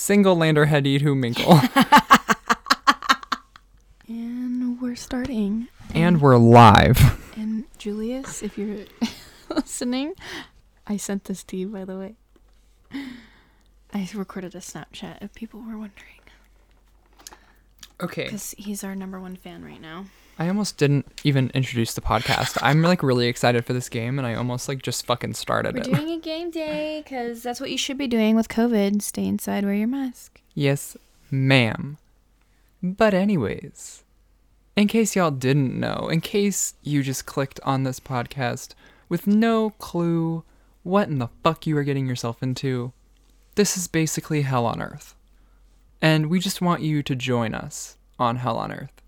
single lander Hadid who minkle. And we're starting. And we're live. And Julius, if you're listening, I sent this to you, by the way. I recorded a Snapchat if people were wondering. Okay. Because he's our #1 fan right now. I almost didn't even introduce the podcast. I'm like really excited for this game, and I almost like just fucking started We're it. doing a game day because that's what you should be doing with COVID. Stay inside, wear your mask. Yes, ma'am. But anyways, in case y'all didn't know, in case you just clicked on this podcast with no clue what in the fuck you are getting yourself into, this is basically Hell on Earth. And we just want you to join us on Hell on Earth.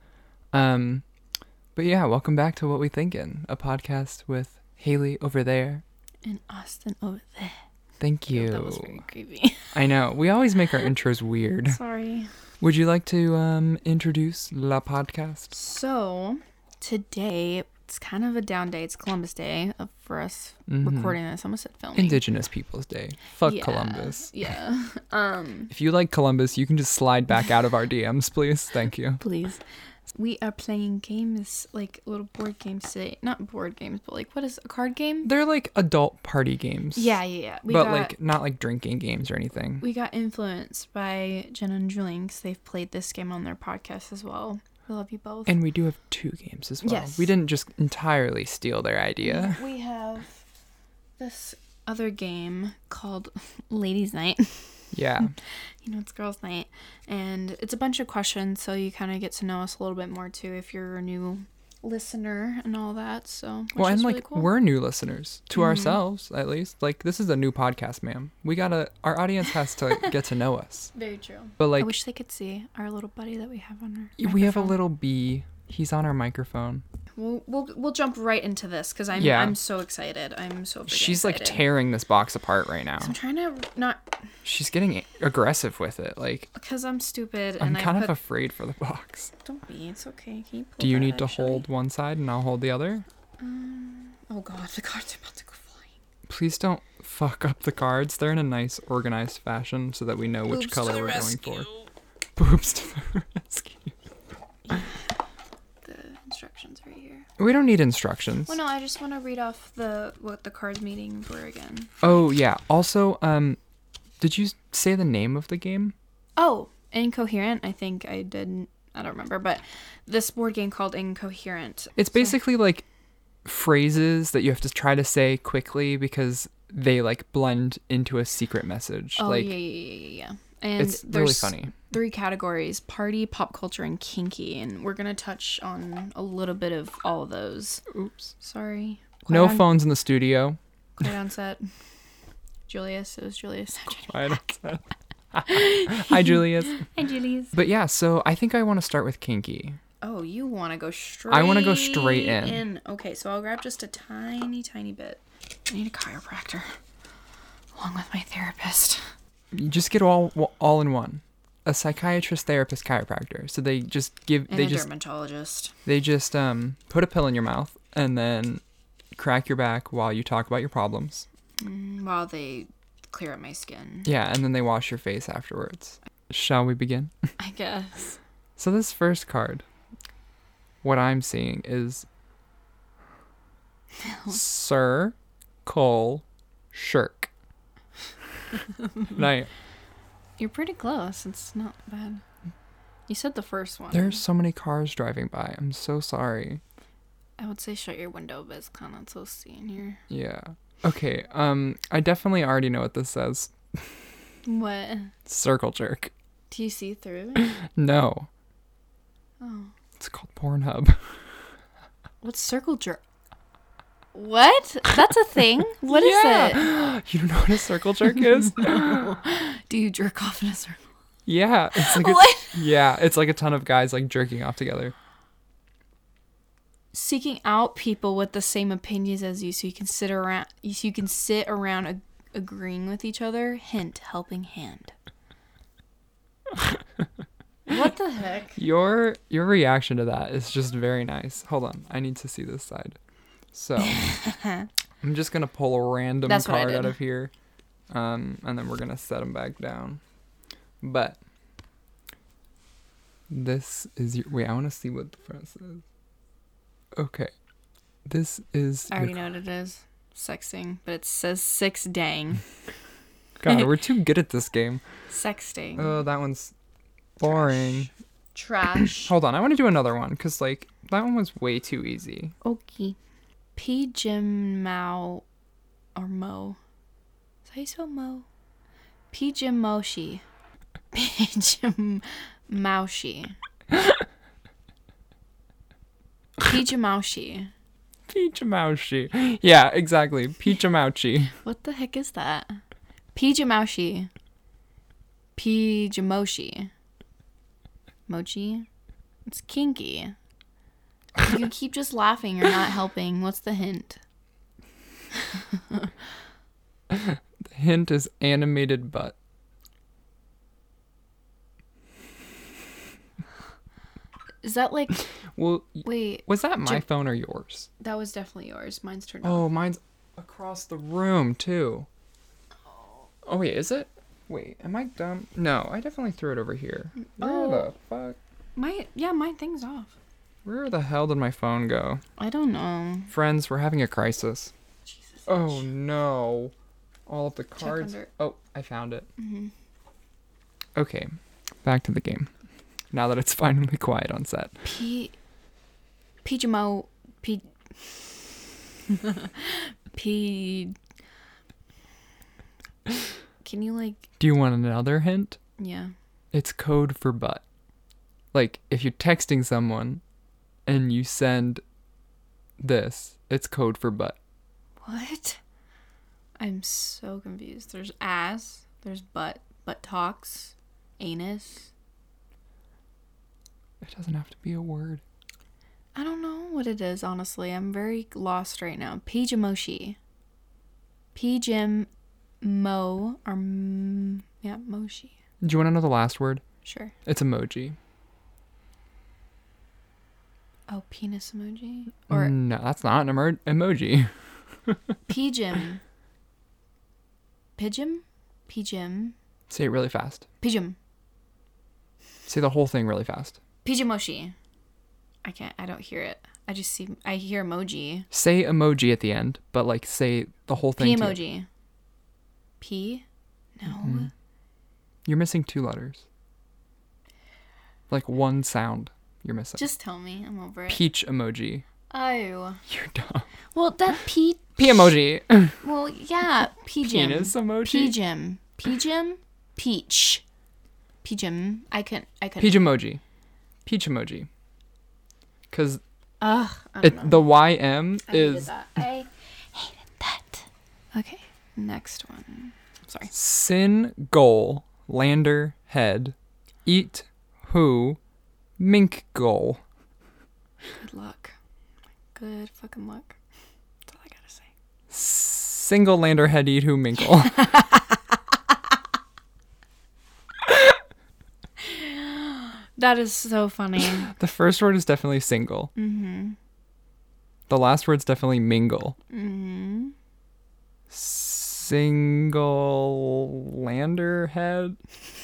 But yeah, welcome back to What We Thinkin', a podcast with Haley over there. And Austin over there. Thank you. That was very creepy. I know. We always make our intros weird. Sorry. Would you like to introduce la podcast? So, today, it's kind of a down day. It's Columbus Day for us recording this. I almost said filming. Indigenous Peoples Day. Fuck Columbus. Yeah. If you like Columbus, you can just slide back out of our DMs, please. Thank you. Please. We are playing games, like little board games today. Not board games, but like, what is a card game? They're like adult party games. Yeah. Like not like drinking games or anything. We got influenced by Jenna and Julian because they've played this game on their podcast as well. We love you both. And we do have 2 games as well. Yes. We didn't just entirely steal their idea. We have this other game called Ladies' Night. Yeah. You know, it's girls' night, and it's a bunch of questions, so you kind of get to know us a little bit more too if you're a new listener and all that. So, Well, and really like cool. we're new listeners to ourselves, at least. Like this is a new podcast, ma'am. Our audience has to get to know us. Very true. But I like wish they could see our little buddy that we have on our. we have a microphone. little bee. He's on our microphone. We'll jump right into this because I'm so excited. I'm so. She's excited. like tearing this box apart right now. So I'm trying to not She's getting aggressive with it. Like because I'm stupid I'm and kind of afraid for the box. Don't be. It's okay. Can you pull Do you that, need to actually? hold one side and I'll hold the other? Oh God, the cards are about to go flying. Please don't fuck up the cards. They're in a nice, organized fashion so that we know which Boobs color to the we're rescue. going for. Boobs to the rescue. The instructions right here. We don't need instructions. Well, no, I just want to read off what the card meetings were again. Oh yeah. Also, did you say the name of the game? Oh, Incoherent. I think I didn't. I don't remember, but this board game called Incoherent. It's basically like phrases that you have to try to say quickly because they like blend into a secret message. Oh, like, yeah. And it's there's really funny. 3 categories: party, pop culture, and kinky. And we're gonna touch on a little bit of all of those. Oops. Sorry. No phones in the studio. Quiet on set. Julius. It was Julius. Quiet on set. Hi, Julius. Hi, Julius. But yeah, so I think I want to start with kinky. Oh, you want to go straight I want to go straight in. Okay, so I'll grab just a tiny, tiny bit. I need a chiropractor. Along with my therapist. You just get all in one. A psychiatrist, therapist, chiropractor. So they just give And a dermatologist. They just put a pill in your mouth and then crack your back while you talk about your problems. While they clear up my skin. Yeah, and then they wash your face afterwards. Shall we begin? I guess. So this first card, what I'm seeing is Sir Cole Shirk. Now, You're pretty close. It's not bad. You said the first one. there's so many cars driving by. I'm so sorry. I would say shut your window, but it's kind of toasty in here. Yeah. Okay, I definitely already know what this says. What? Circle jerk. Do you see through it? No. Oh. It's called Pornhub. What's circle jerk? What? That's a thing? What is it? You don't know what a circle jerk is? Do you jerk off in a circle? Yeah. It's like What? Yeah, it's like a ton of guys like jerking off together. Seeking out people with the same opinions as you, so you can sit around agreeing with each other. Hint: helping hand. What the heck? Your reaction to that is just very nice. Hold on, I need to see this side. So I'm just gonna pull a random That's what I card did. out of here, and then we're gonna set them back down. But this is your. Wait, I want to see what the front says. Okay. This is. I already know what it is. Sexting, but it says 6 dang. God, we're too good at this game. Sexting. Oh, that one's boring. Trash. Hold on, I want to do another one because like that one was way too easy. Okay. P. Jim Mao or Mo. Is that how you spell Mo? P. Jim Moshi. P. Jim Maushi. P. Jamaushi. Peachamauchi. Yeah, exactly. Peachamauchi. What the heck is that? P. Jamaushi. P. Jamoshi. Mochi? It's kinky. You keep just laughing. You're not helping. What's the hint? The hint is animated butt. Is that like... Well, Wait. was that my phone or yours? That was definitely yours. Mine's turned off. Oh, mine's across the room too. Oh wait, is it? Wait, am I dumb? No, I definitely threw it over here. Where the fuck? My thing's off. Where the hell did my phone go? I don't know. Friends, we're having a crisis. Jesus. Oh no. All of the cards. under. Oh, I found it. Mm-hmm. Okay, back to the game. Now that it's finally quiet on set. Pijamo. P. Can you like? Do you want another hint? Yeah. It's code for butt. Like, if you're texting someone and you send this, it's code for butt. What? I'm so confused. There's ass. There's butt. Butt talks. Anus. It doesn't have to be a word. I don't know what it is, honestly. I'm very lost right now. Pijamoshi. Pijim Mo. Or, yeah, Moshi. Do you want to know the last word? Sure. It's emoji. Oh, penis emoji? Or No, that's not an emoji. Pijim. Pijim? Pijim. Say it really fast. Pijim. Say the whole thing really fast. Pijimoshi. I don't hear it. I hear emoji. Say emoji at the end, but like say the whole thing. P emoji. P? No. Mm-hmm. You're missing 2 letters. Like one sound you're missing. Just tell me. I'm over it. Peach emoji. Oh. You're dumb. Well, that P... P emoji. Well, yeah. Pijim. Penis emoji. Pijim. Pijim? Peach. Pijim. I couldn't. Peach emoji. Peach emoji. Because I don't know. the YM I hated is that. I hated that. Okay. Next one. Sorry. sin goal lander head eat who mink goal. Good luck. Good fucking luck. That's all I gotta say. Single lander head eat who minkle. That is so funny. The first word is definitely single. Mm-hmm. The last word's definitely mingle. Mm-hmm. Single lander head.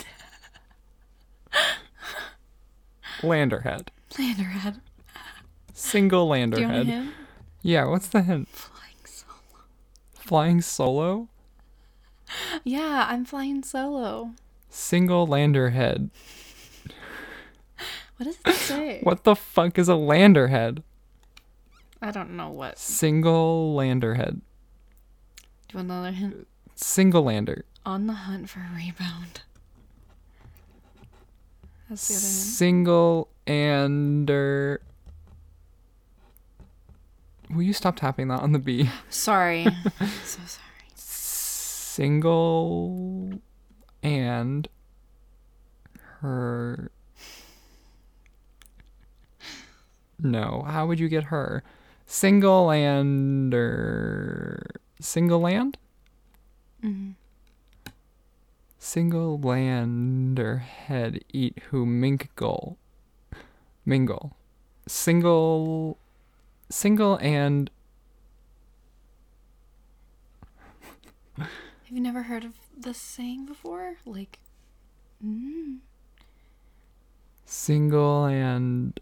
Lander head. Landerhead. Single lander Do you want head. him? Yeah, what's the hint? Flying solo. Flying solo? Yeah, I'm flying solo. Single lander head. What does it say? What the fuck is a lander head? I don't know what. Single lander head. Do you want another hint? Single lander. On the hunt for a rebound. That's the other hint. Single ander. Will you stop tapping that on the B? Sorry. So sorry. Single and her. No, how would you get her? Single lander. Single land? Mm-hmm. Single lander head eat who mingle. Mingle. Single and. Have you never heard of this saying before? Like, Single and...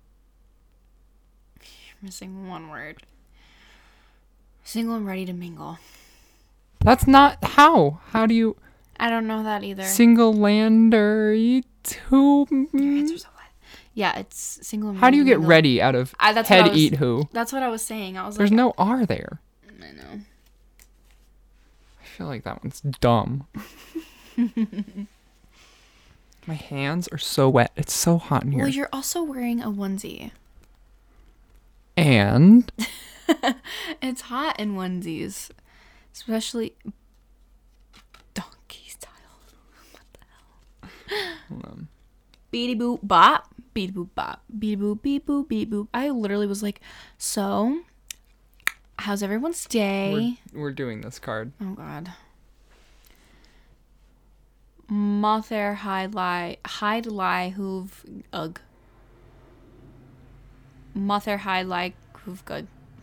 You're missing one word. Single and ready to mingle. That's not... How? How do you... I don't know that either. Single lander... Who... Your answer's a what? Yeah, it's single and How ready do you to get mingle. ready out of That's what I head was- eat who? That's what I was saying. I was There's like... no R there. I know. I feel like that one's dumb. My hands are so wet. It's so hot in here. Well, you're also wearing a onesie. And... It's hot in onesies. Especially donkey style. What the hell? Hold on. Beady boop bop. Beady boop bop. Beady boop beep boop beep boop. I literally was like, so, how's everyone's day? We're doing this card. Oh god. Mother hide lie who've ugh. Mother hide lie who've good.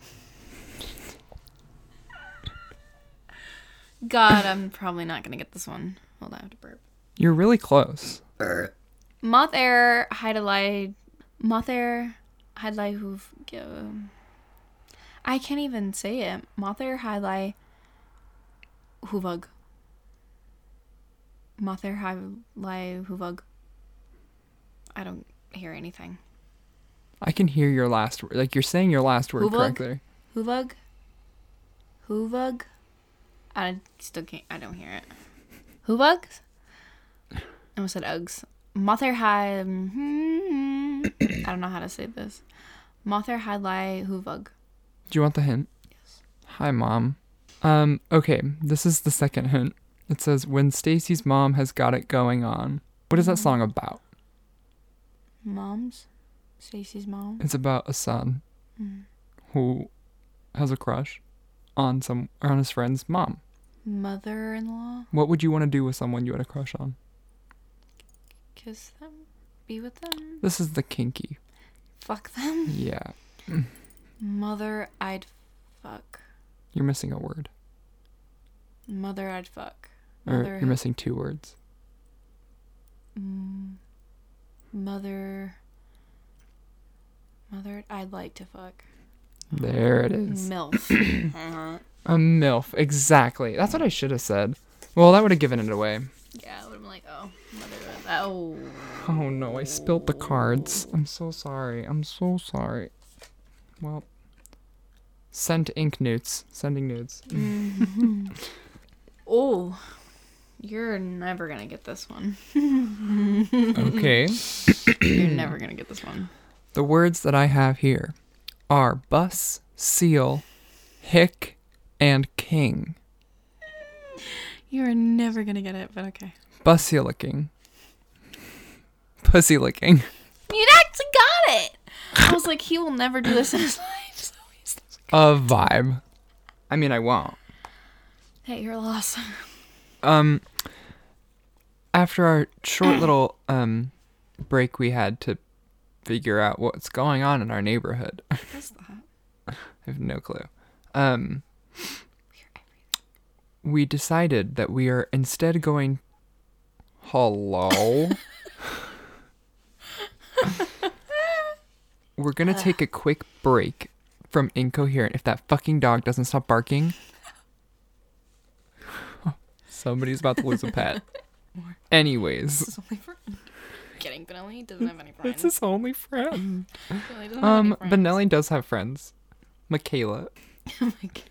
God, I'm probably not gonna get this one. Hold on, I have to burp. You're really close. Mother hide lie who've I can't even say it. Mother hide lie who've Mother high lie huvug. I don't hear anything. I can hear your last word. Like, you're saying your last word Huvug? correctly. Huvug. I still can't. I don't hear it. Huvugs. I almost said Uggs. Mother high. I don't know how to say this. Mother high lie huvug. Do you want the hint? Yes. Hi, Mom. Okay, this is the second hint. It says, when Stacy's mom has got it going on. What is that song about? Mom's? Stacy's mom? It's about a son who has a crush on his friend's mom. Mother-in-law? What would you want to do with someone you had a crush on? Kiss them? Be with them? This is the kinky. Fuck them? Yeah. Mother, I'd fuck. You're missing a word. Mother, I'd fuck. Or Mother, you're missing two words. Mother, I'd like to fuck. There it is. MILF. A MILF. Exactly. That's what I should have said. Well, that would have given it away. Yeah, I would have been like, oh, mother, oh. Oh no, I spilled the cards. I'm so sorry. I'm so sorry. Well, send ink nudes. Sending nudes. Oh, you're never gonna get this one. Okay. You're never gonna get this one. The words that I have here are bus, seal, hick, and king. You're never gonna get it, but okay. Bussy licking. Pussy licking. You actually got it! I was like, he will never do this in his life. So he's A vibe. I mean, I won't. hey, you're lost. After our short little break, we had to figure out what's going on in our neighborhood. What's that? I have no clue. We decided that we are instead going... Hello? We're going to take a quick break from Incoherent. If that fucking dog doesn't stop barking... Somebody's about to lose a pet. Anyways. This is only for... Kidding, Benelli doesn't have any friends. It's his only friend. Benelli doesn't have any friends. Benelli does have friends. Michaela. Oh my god.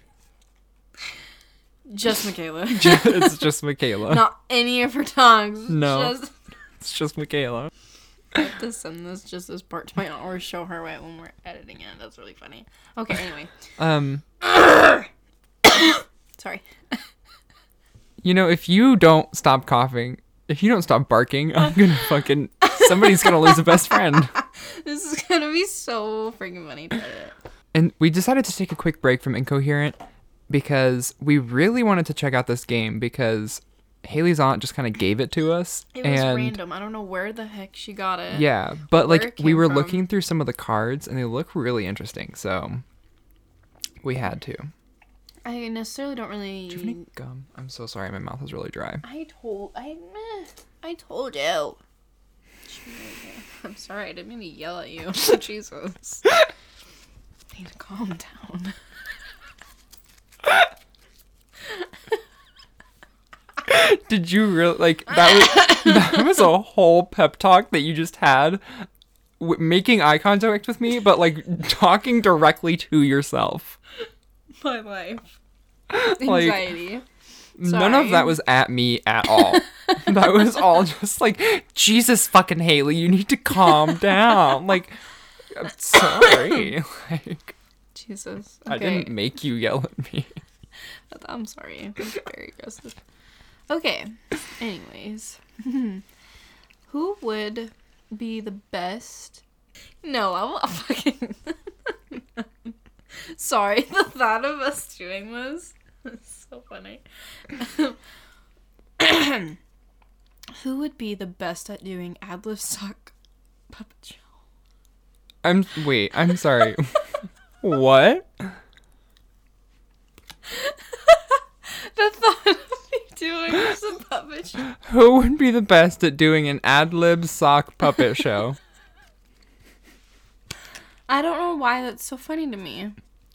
Just Michaela. It's just Michaela. Not any of her dogs. No. It's just Michaela. I have to send this just as part to my or show her it when we're editing it. That's really funny. Okay, anyway. Sorry. You know, if you don't stop coughing, if you don't stop barking, I'm gonna fucking... Somebody's gonna lose a best friend. This is gonna be so freaking funny to edit. And we decided to take a quick break from Incoherent because we really wanted to check out this game because Haley's aunt just kind of gave it to us. It was random. I don't know where the heck she got it. Yeah, but where like it we came were from. looking through some of the cards and they look really interesting, so we had to. I necessarily don't really... Do you have any gum? I'm so sorry, my mouth is really dry. I I told you. I'm sorry, I didn't mean to yell at you. Jesus. I need to calm down. Did you really, like, that was a whole pep talk that you just had, making eye contact with me, but, like, talking directly to yourself. My life. Like, Anxiety. none of that was at me at all. That was all just like, Jesus fucking Haley, you need to calm down. Like, I'm sorry. Like, Jesus. I didn't make you yell at me. I'm sorry. I'm very aggressive. Okay. Anyways. Who would be the best? No, I won't fucking... Sorry, the thought of us doing this is so funny. Who would be the best at doing ad-lib sock puppet show? I'm sorry. What? The thought of me doing this a puppet show. Who would be the best at doing an ad-lib sock puppet show? I don't know why that's so funny to me.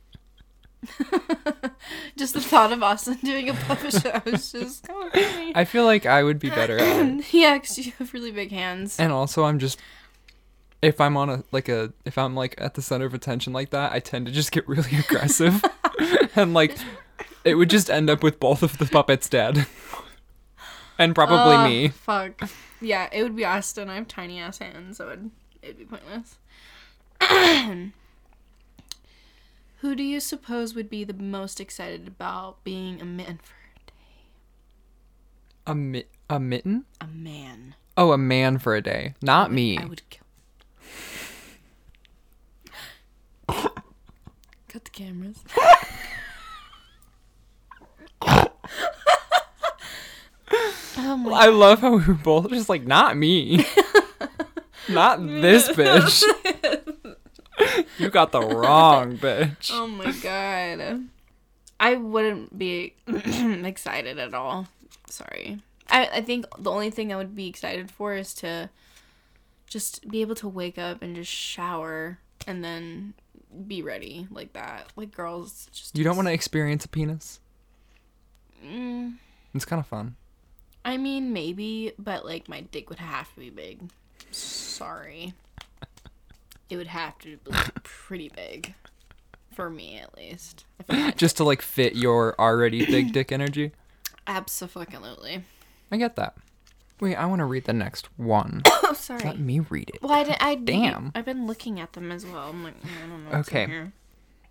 Just the thought of Austin doing a puppet show is just kind of funny. I feel like I would be better at it. Yeah, because you have really big hands. And also, I'm just, if I'm on if I'm like at the center of attention like that, I tend to just get really aggressive. And like, it would just end up with both of the puppets dead. And probably me. Fuck. Yeah, it would be Austin. I have tiny ass hands, so it'd be pointless. Who do you suppose would be the most excited about being a mitten for a day? A mitten? A man. Oh, a man for a day. Not me. I would kill. Cut the cameras. Oh my I love how we were both just like, not me. Not this bitch. You got the wrong bitch. Oh my god. I wouldn't be excited at all. Sorry. I think the only thing I would be excited for is to just be able to wake up and just shower and then be ready like that. Like girls just... You don't want to experience a penis? Mm, It's kind of fun. I mean, maybe, but like my dick would have to be big. Sorry. It would have to be pretty big. For me, at least. If I had Just to like fit your already big dick energy? Absolutely. I get that. Wait, I want to read the next one. Oh, sorry. Let me read it. Well, Damn. I've been looking at them as well. I'm like, I don't know what's Okay. in here.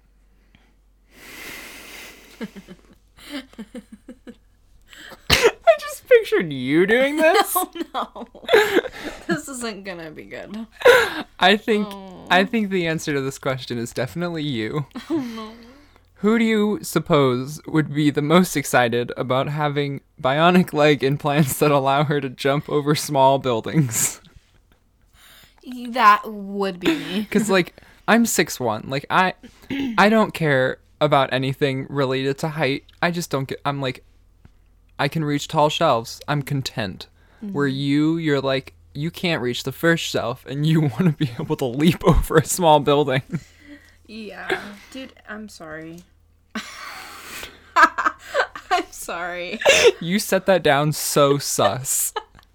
I just pictured you doing this. Oh no. This isn't gonna be good. I think the answer to this question is definitely you. Oh no. Who do you suppose would be the most excited about having bionic leg implants that allow her to jump over small buildings? That would be me. Because, like, I'm 6'1". Like, I don't care about anything related to height. I just don't get... I'm like, I can reach tall shelves. I'm content. Mm-hmm. Where you're like, you can't reach the first shelf, and you want to be able to leap over a small building. Yeah. Dude, I'm sorry. I'm sorry. You set that down so sus.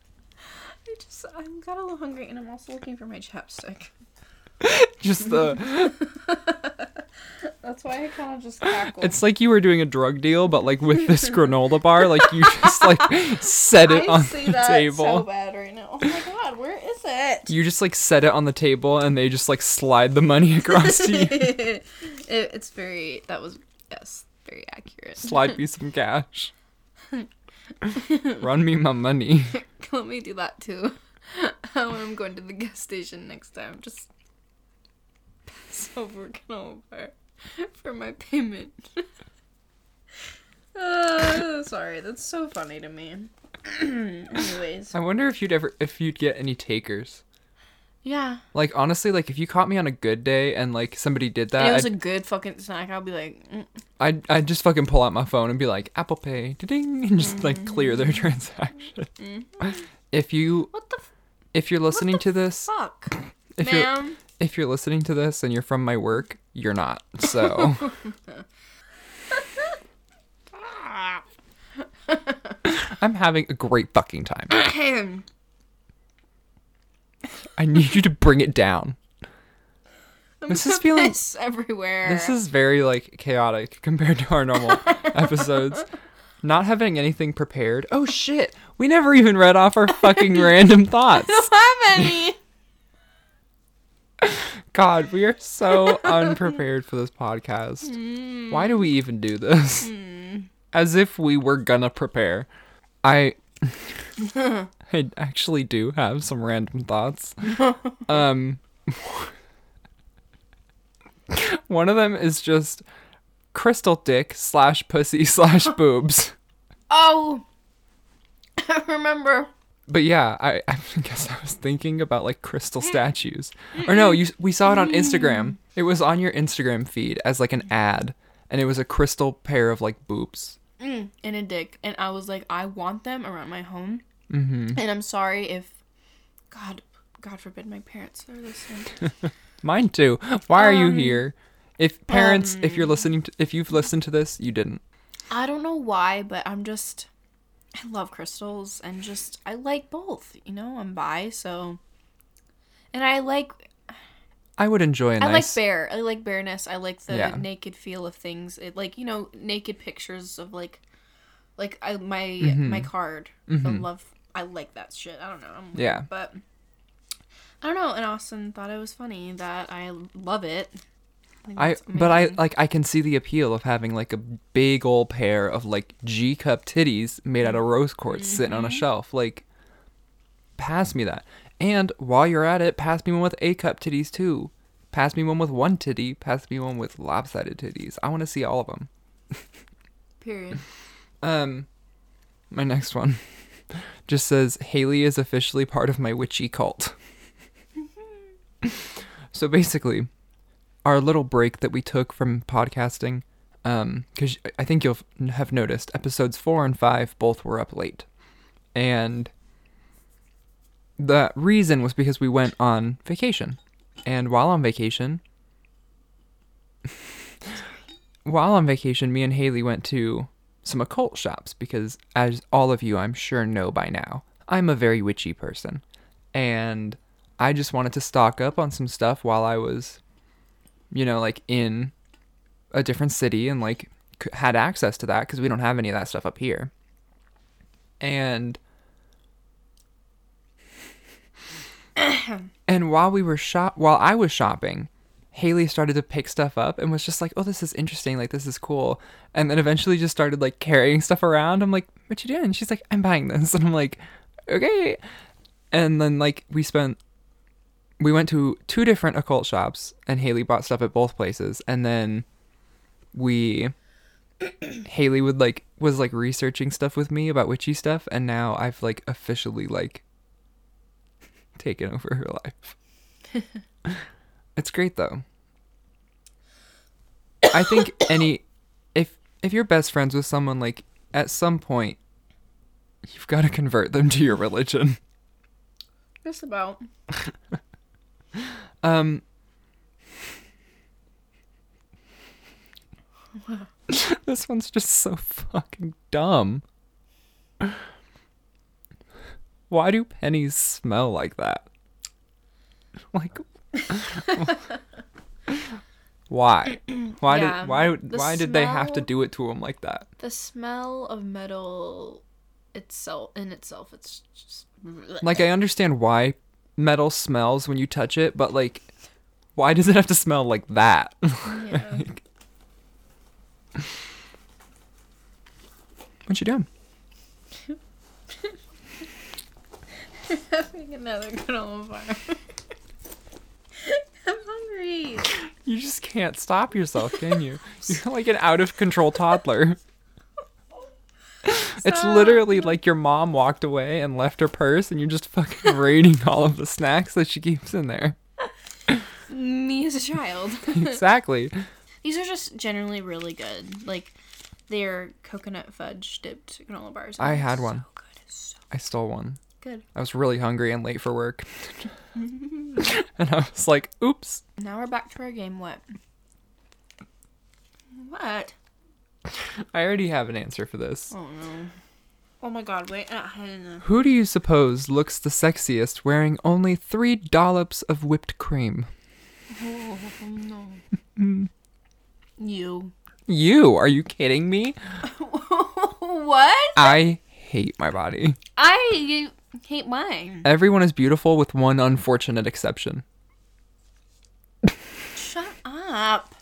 I got a little hungry, and I'm also looking for my chapstick. Just the... That's why I kind of just cackled. It's like you were doing a drug deal, but like with this granola bar, like you just like set it on the table. I so bad right now. Oh my god, where is it? You just like set it on the table, and they just like slide the money across to you. It's very... That was... Yes, very accurate. Slide me some cash. Run me my money. Let me do that too. When I'm going to the gas station next time, just pass over for my payment. Sorry, that's so funny to me. Anyways. I wonder if you'd get any takers. Yeah. Like, honestly, like, if you caught me on a good day and, like, somebody did that... And it was a good fucking snack, I'll be like... I'd just fucking pull out my phone and be like, Apple Pay, ding, and just, like, clear their transaction. if you're listening to this, fuck? if Ma'am? if you're listening to this and you're from my work, you're not. So I'm having a great fucking time. I need you to bring it down. This is feeling piss everywhere. This is very like chaotic compared to our normal episodes. Not having anything prepared. Oh shit. We never even read off our fucking random thoughts. I don't have any. God, we are so unprepared for this podcast. Why do we even do this? As if we were gonna prepare. I actually do have some random thoughts. One of them is just crystal dick / pussy / boobs. Oh, I remember. But yeah, I guess I was thinking about like crystal statues. Or no, we saw it on Instagram. It was on your Instagram feed as like an ad, and it was a crystal pair of like boobs. And a dick. And I was like, I want them around my home. Mm-hmm. And I'm sorry if, God forbid my parents are listening. Mine too. Why are you here? If parents, if you've listened to this, you didn't. I don't know why, but I love crystals and I like both, you know, I'm bi, so, and I would enjoy a nice. I like bareness. I like the Yeah. naked feel of things. It, like, you know, naked pictures of my card. The love. I like that shit. I don't know. I'm weird, Yeah. but I don't know. And Austin thought it was funny that I love it. I can see the appeal of having like a big old pair of like G-cup titties made out of rose quartz sitting on a shelf. Like, pass me that. And while you're at it, pass me one with A-cup titties too. Pass me one with one titty. Pass me one with lopsided titties. I want to see all of them. Period. My next one just says, Haley is officially part of my witchy cult. So basically, our little break that we took from podcasting, because I think you'll have noticed, episodes 4 and 5 both were up late. And the reason was because we went on vacation. And while on vacation, me and Haley went to some occult shops because, as all of you I'm sure know by now, I'm a very witchy person. And I just wanted to stock up on some stuff while I was, you know, like in a different city and like had access to that because we don't have any of that stuff up here. And while I was shopping, Haley started to pick stuff up and was just like, oh, this is interesting. Like, this is cool. And then eventually just started like carrying stuff around. I'm like, what you doing? She's like, I'm buying this. And I'm like, okay. And then like we went to 2 different occult shops and Haley bought stuff at both places. And then Haley was like researching stuff with me about witchy stuff. And now I've like officially like taken over her life. It's great though. I think if you're best friends with someone, like at some point you've got to convert them to your religion. Just about. This one's just so fucking dumb. Why do pennies smell like that? Like, why? Why did they have to do it to him like that? The smell of metal itself, it's just... Like, I understand why metal smells when you touch it, but like, why does it have to smell like that? Yeah. What you doing? Having another granola bar. I'm hungry. You just can't stop yourself, can you? You're like an out-of-control toddler. It's literally like your mom walked away and left her purse and you're just fucking raiding all of the snacks that she keeps in there. Me as a child. Exactly. These are just generally really good. Like, they're coconut fudge dipped granola bars. I had one. So good. It's so I stole one. Good. I was really hungry and late for work. And I was like, oops. Now we're back to our game. What? What? I already have an answer for this. Oh, no. Oh, my God. Wait. I don't know. Who do you suppose looks the sexiest wearing only 3 dollops of whipped cream? Oh, no. You. You? Are you kidding me? What? I hate my body. I hate mine. Everyone is beautiful with one unfortunate exception. Shut up.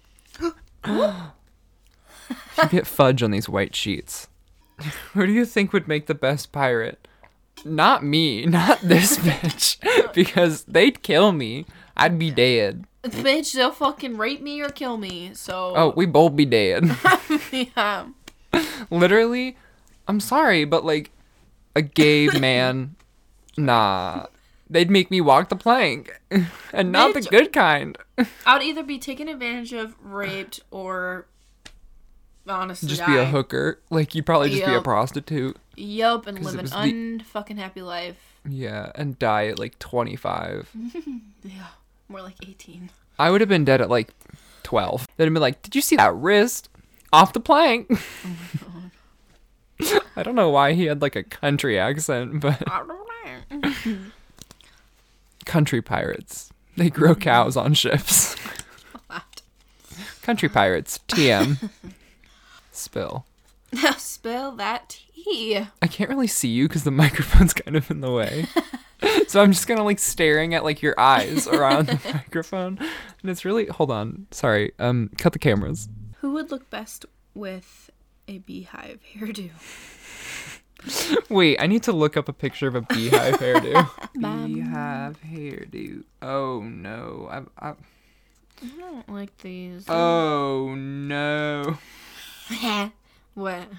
You get fudge on these white sheets. Who do you think would make the best pirate? Not me. Not this bitch. Because they'd kill me. I'd be dead. Bitch, they'll fucking rape me or kill me, so... Oh, we both be dead. Yeah. Literally, I'm sorry, but like, a gay man, nah. They'd make me walk the plank. And not the Bitch. good kind. I'd either be taken advantage of, raped, or... honestly Just die. be a hooker. Like, you'd probably just be a Yup. prostitute. Yup, and 'Cause live it an was the- unfucking happy life. Yeah, and die at like 25. Yeah, more like 18. I would have been dead at like 12. They'd have been like, did you see that wrist? Off the plank. Oh my god. I don't know why he had like a country accent, but I don't know. country pirates. They grow cows on ships. What? Country pirates. TM. Spill. Now spill that tea. I can't really see you because the microphone's kind of in the way. So I'm just kind of like staring at like your eyes around the microphone. And it's really, hold on. Sorry. Cut the cameras. Who would look best with a beehive hairdo? Wait, I need to look up a picture of a beehive hairdo. Bam. Beehive hairdo. Oh no. I don't like these. Oh no. What?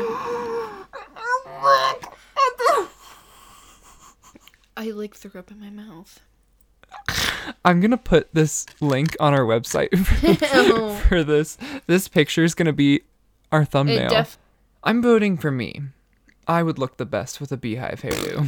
I like threw up in my mouth. I'm gonna put this link on our website for this. This picture is gonna be our thumbnail. I'm voting for me. I would look the best with a beehive hairdo.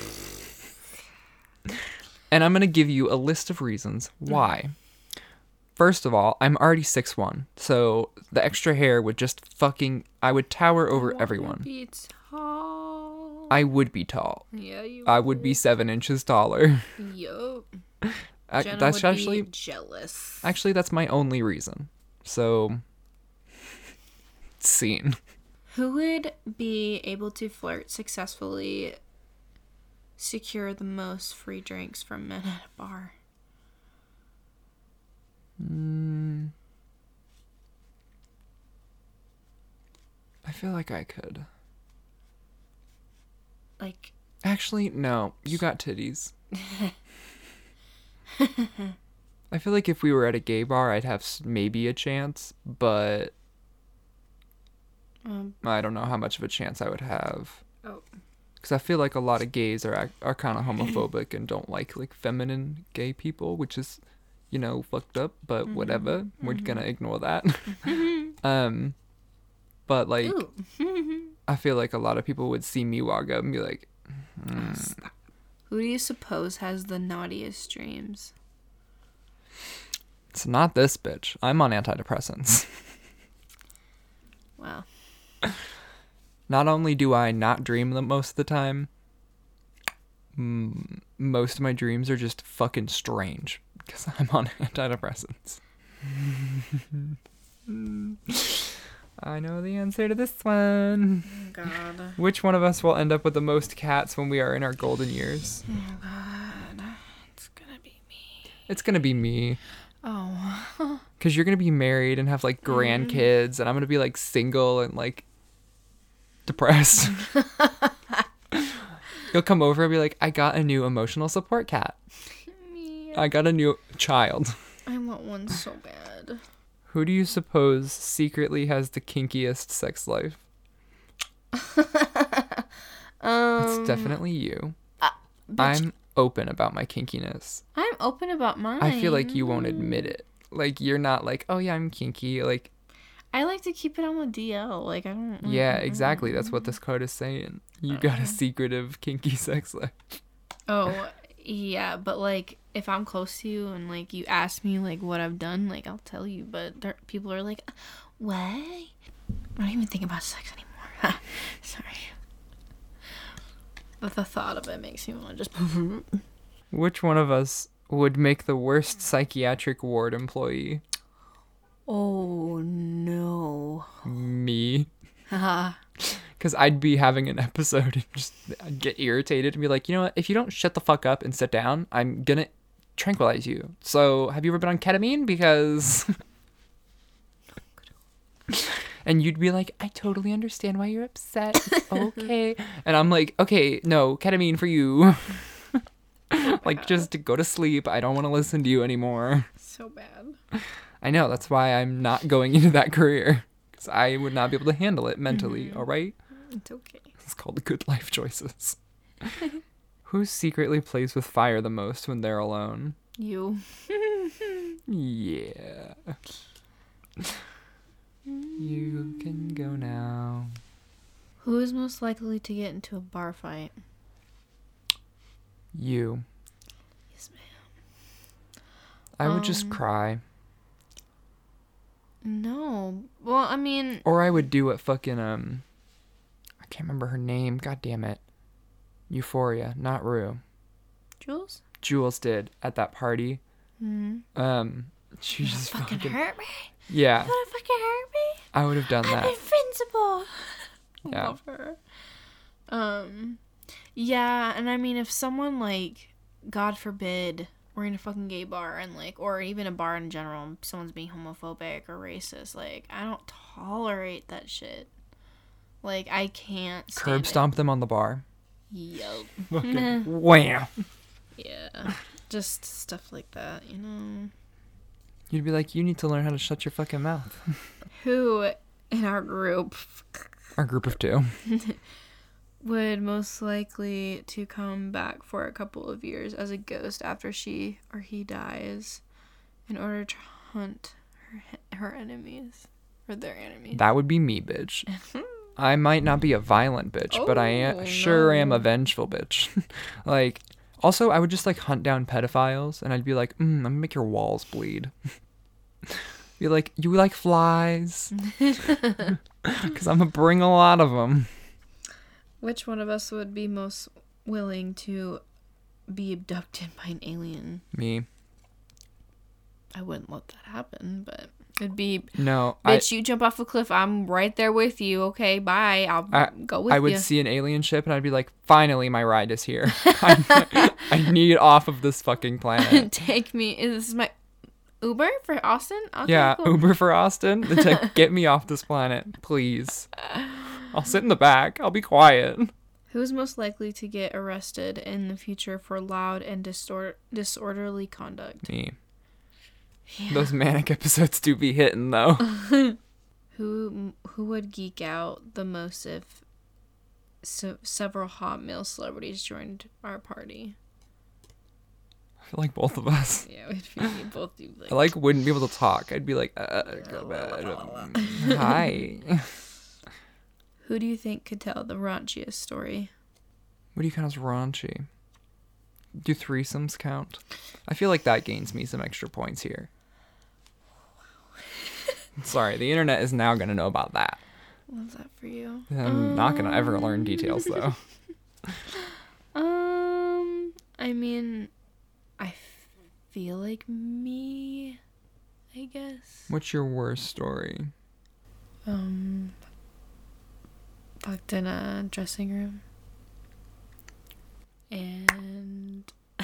And I'm gonna give you a list of reasons why. First of all, I'm already 6'1", so the extra hair would just fucking... I would tower over everyone. Be tall. I would be tall. Yeah, you. I would be 7 inches taller. Yup. Jenna That's would actually... be jealous. Actually, that's my only reason. So... Scene. Who would be able to flirt successfully, secure the most free drinks from men at a bar? I feel like I could. Like, Actually, no. You got titties. I feel like if we were at a gay bar, I'd have maybe a chance, but I don't know how much of a chance I would have. oh, Because I feel like a lot of gays are kind of homophobic and don't like feminine gay people, which is, you know, fucked up. But whatever, we're gonna ignore that. But like, ooh. I feel like a lot of people would see me walk up and be like, Who do you suppose has the naughtiest dreams? "It's not this bitch. I'm on antidepressants." Wow. Not only do I not dream them most of the time, most of my dreams are just fucking strange because I'm on antidepressants. I know the answer to this one. Oh, God. Which one of us will end up with the most cats when we are in our golden years? Oh, God. It's gonna be me. It's gonna be me. Oh. Because you're gonna be married and have like grandkids, and I'm gonna be like single and like depressed. You'll come over and be like, I got a new emotional support cat. Me. I got a new child. I want one so bad. Who do you suppose secretly has the kinkiest sex life? It's definitely you. I'm open about my kinkiness. I'm open about mine. I feel like you won't admit it. Like, you're not like, oh yeah, I'm kinky. Like, I like to keep it on the DL. Like, I don't. Yeah, exactly. That's what this card is saying. You got a secretive, kinky sex life. Oh, yeah, but like, if I'm close to you and like you ask me like what I've done, like I'll tell you. But people are like, what? I don't even think about sex anymore. Sorry. But the thought of it makes me want to just. Which one of us would make the worst psychiatric ward employee? Oh no. Me. Haha. Because I'd be having an episode and just I'd get irritated and be like, you know what? If you don't shut the fuck up and sit down, I'm gonna tranquilize you. So, have you ever been on ketamine? Because... And you'd be like, I totally understand why you're upset. It's okay. And I'm like, okay, no, ketamine for you. Like, just to go to sleep. I don't want to listen to you anymore. So bad. I know. That's why I'm not going into that career. Because I would not be able to handle it mentally, all right? It's okay. It's called the good life choices. Who secretly plays with fire the most when they're alone? You. Yeah. You can go now. Who is most likely to get into a bar fight? You. Yes, ma'am. I would just cry. No. Well, I mean... Or I would do what fucking, I can't remember her name. God damn it. Euphoria, not Rue. Jules? Jules did at that party. Mm-hmm. She just fucking hurt me? Yeah. You wanna fucking hurt me? I would have done that. I'm invincible. Yeah. Love her. Yeah, and I mean, if someone, like, God forbid, we're in a fucking gay bar and, like, or even a bar in general, someone's being homophobic or racist, like, I don't tolerate that shit. Like, I can't stand Curb stomp them on the bar. Yup. Fucking wham. Yeah. Just stuff like that, you know? You'd be like, you need to learn how to shut your fucking mouth. Who in our group Our group of two. would most likely to come back for a couple of years as a ghost after she or he dies in order to hunt her enemies or their enemies? That would be me, bitch. I might not be a violent bitch, but I am a vengeful bitch. Like, also, I would just, like, hunt down pedophiles, and I'd be like, I'm gonna make your walls bleed. Be like, you like flies? Because I'm gonna bring a lot of them. Which one of us would be most willing to be abducted by an alien? Me. I wouldn't let that happen, but it'd be, No. bitch, you jump off a cliff, I'm right there with you. Okay, bye. I'll go with you. I would see an alien ship, and I'd be like, finally, my ride is here. I need off of this fucking planet. Take me. Is this my Uber for Austin? Okay, Yeah, cool. Uber for Austin. To get me off this planet, please. I'll sit in the back. I'll be quiet. Who's most likely to get arrested in the future for loud and disorderly conduct? Me. Yeah. Those manic episodes do be hitting, though. Who would geek out the most if several hot male celebrities joined our party? I feel like both of us. Yeah, we'd both do like... I wouldn't be able to talk. I'd be like, go bad. Hi. Who do you think could tell the raunchiest story? What do you count as raunchy? Do threesomes count? I feel like that gains me some extra points here. Sorry, the internet is now going to know about that. Love that for you. I'm not going to ever learn details, though. I mean, I feel like me, I guess. What's your worst story? Fucked in a dressing room. And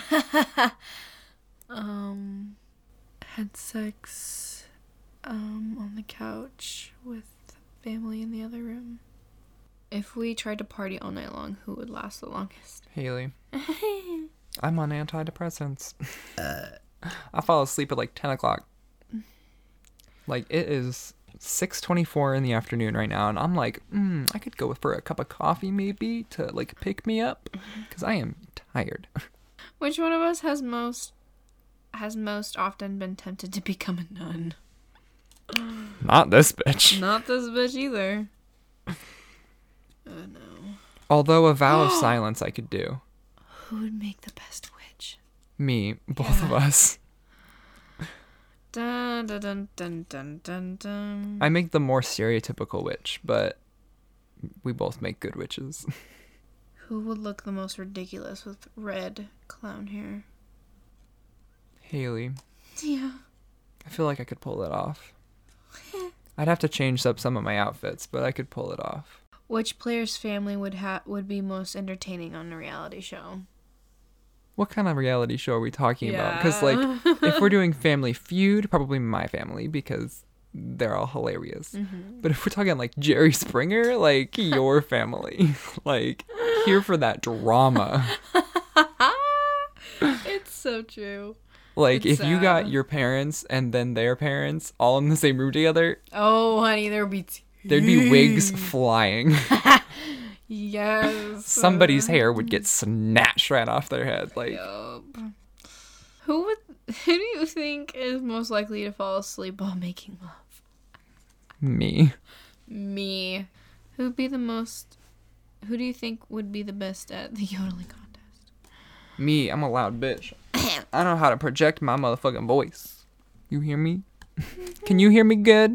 had sex on the couch with family in the other room. If we tried to party all night long, who would last the longest? Haley. I'm on antidepressants. I fall asleep at like 10 o'clock. Like, it is 6:24 in the afternoon right now, and I'm like, I could go for a cup of coffee maybe to, like, pick me up, because I am tired. Which one of us has most often been tempted to become a nun? Not this bitch. Not this bitch either. Oh no. Although a vow of silence I could do. Who would make the best witch? Me, both of us. Dun, dun, dun, dun, dun, dun, dun. I make the more stereotypical witch, but we both make good witches. Who would look the most ridiculous with red clown hair? Haley. Yeah. I feel like I could pull that off. I'd have to change up some of my outfits, but I could pull it off. Which player's family would be most entertaining on a reality show? What kind of reality show are we talking about? Because, like, if we're doing Family Feud, probably my family, because they're all hilarious. Mm-hmm. But if we're talking, like, Jerry Springer, like, your family. Like, here for that drama. It's so true. Like, It's if you got sad. your parents and then their parents all in the same room together, Oh, honey, there'd be there'd be wigs flying. Yes. Somebody's hair would get snatched right off their head. Like, Yup. Who do you think is most likely to fall asleep while making love? me. Me. Who do you think would be the best at the yodeling contest? Me, I'm a loud bitch. I know how to project my motherfucking voice. You hear me? Can you hear me good?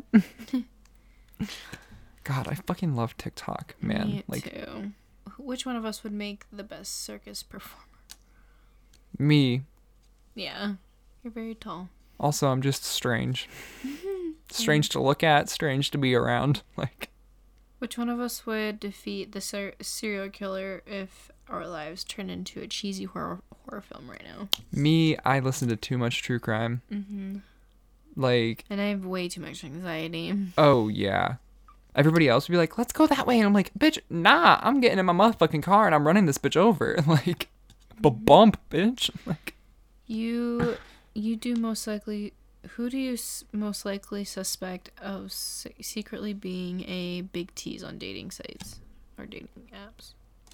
God, I fucking love TikTok, man. Me Like, too. Which one of us would make the best circus performer? me. Yeah. You're very tall. Also, I'm just strange. Strange to look at, strange to be around. Like, Which one of us would defeat the serial killer if our lives turned into a cheesy horror film right now? me, I listen to too much true crime. Mm-hmm. Like, And I have way too much anxiety. oh, yeah. Everybody else would be like, let's go that way. And I'm like, bitch, nah, I'm getting in my motherfucking car and I'm running this bitch over. Like, bump, bitch. Like, You do most likely. Who do you most likely suspect of secretly being a big tease on dating sites or dating apps?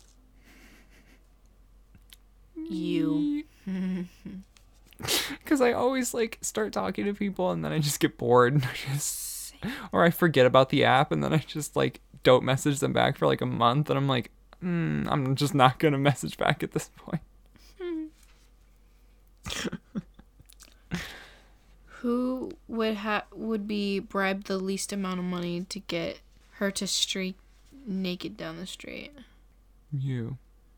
You. because I always, like, start talking to people and then I just get bored. Or I forget about the app and then I just, like, don't message them back for, like, a month. And I'm like, I'm just not going to message back at this point. Who would be bribed the least amount of money to get her to streak naked down the street? You.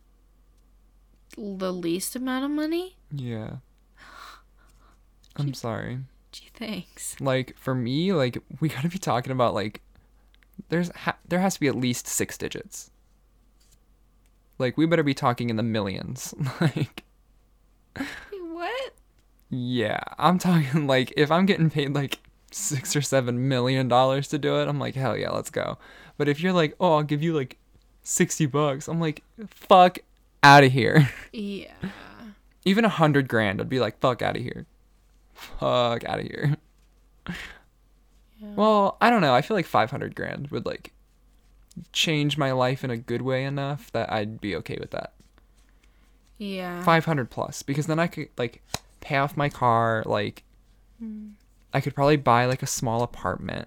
The least amount of money? Yeah. I'm sorry. Gee, thanks. Like, for me, like, we gotta be talking about, like, there has to be at least 6 digits. Like, we better be talking in the millions. Like, Wait, what? yeah, I'm talking, like, if I'm getting paid, like, $6 or $7 million to do it, I'm like, hell yeah, let's go. But if you're like, oh, I'll give you, like, $60, I'm like, fuck out of here. Yeah. Even $100,000, I'd be like, fuck out of here. Fuck out of here. Yeah. Well, I don't know. I feel like $500,000 would, like, change my life in a good way enough that I'd be okay with that. Yeah. 500 plus, because then I could, like, pay off my car. Like, I could probably buy, like, a small apartment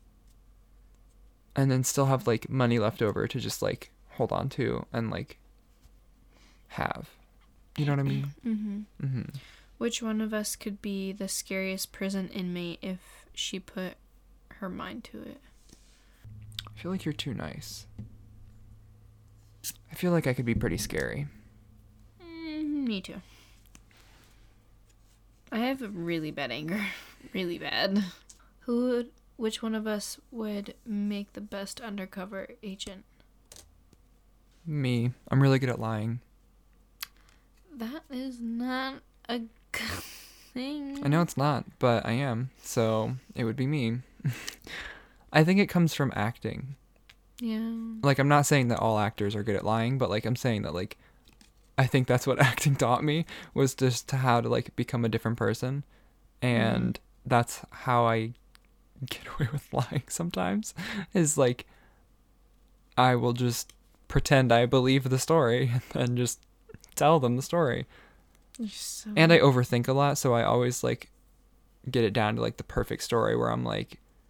and then still have, like, money left over to just, like, hold on to and, like, have. You know what I mean? Mm-hmm. Which one of us could be the scariest prison inmate if she put her mind to it? I feel like you're too nice. I feel like I could be pretty scary. Me too. I have really bad anger. Really bad. Which one of us would make the best undercover agent? Me. I'm really good at lying. That is not a good thing. I know it's not, but I am. So it would be me. I think it comes from acting. Yeah. Like, I'm not saying that all actors are good at lying, but, like, I'm saying that, like, I think that's what acting taught me, was just how to, like, become a different person. And that's how I get away with lying sometimes, is, like, I will just pretend I believe the story and just tell them the story. You're so... And I overthink a lot, so I always, like, get it down to, like, the perfect story where I'm like,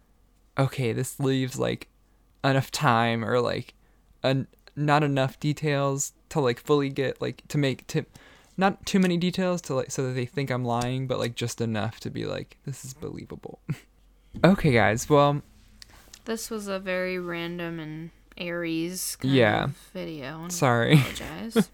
okay, this leaves like enough time or like not enough details to like fully get like to not too many details to like so that they think I'm lying, but like just enough to be like, this is believable. Okay, guys. Well, This was a very random and Aries kind Yeah. of video. I sorry. apologize.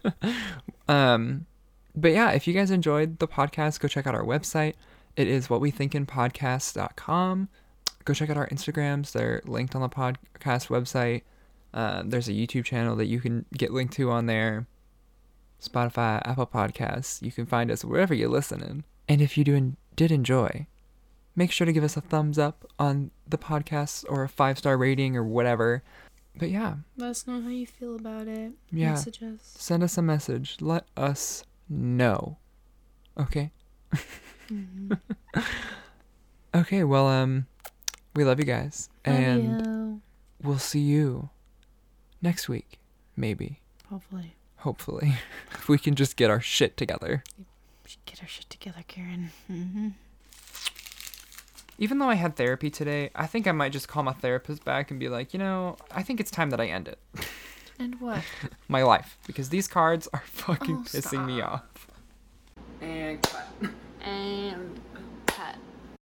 But yeah, if you guys enjoyed the podcast, go check out our website. It is whatwethinkinpodcast.com. Go check out our Instagrams. They're linked on the podcast website. There's a YouTube channel that you can get linked to on there. Spotify, Apple Podcasts. You can find us wherever you're listening. And if you did enjoy, make sure to give us a thumbs up on the podcast or a 5-star rating or whatever. But yeah, Let us know how you feel about it. Yeah. Messages. send us a message. Let us know. Okay? Okay, well, we love you guys. And you. we'll see you next week. Maybe. Hopefully. Hopefully. If we can just get our shit together. We should get our shit together, Karen. Mm-hmm. Even though I had therapy today, I think I might just call my therapist back and be like, I think it's time that I end it. And what? My life. Because these cards are fucking pissing me stop. off. And cut. And